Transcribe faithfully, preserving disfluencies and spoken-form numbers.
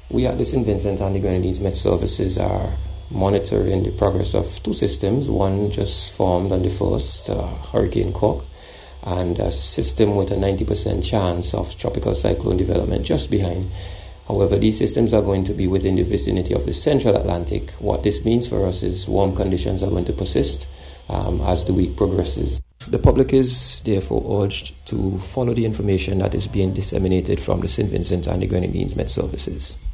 We at the Saint Vincent and the Grenadines Met Services are monitoring the progress of two systems. One just formed on the first, uh, Hurricane Cork, and a system with a ninety percent chance of tropical cyclone development just behind. However, these systems are going to be within the vicinity of the central Atlantic. What this means for us is warm conditions are going to persist um, as the week progresses. The public is therefore urged to follow the information that is being disseminated from the Saint Vincent and the Grenadines Met Services.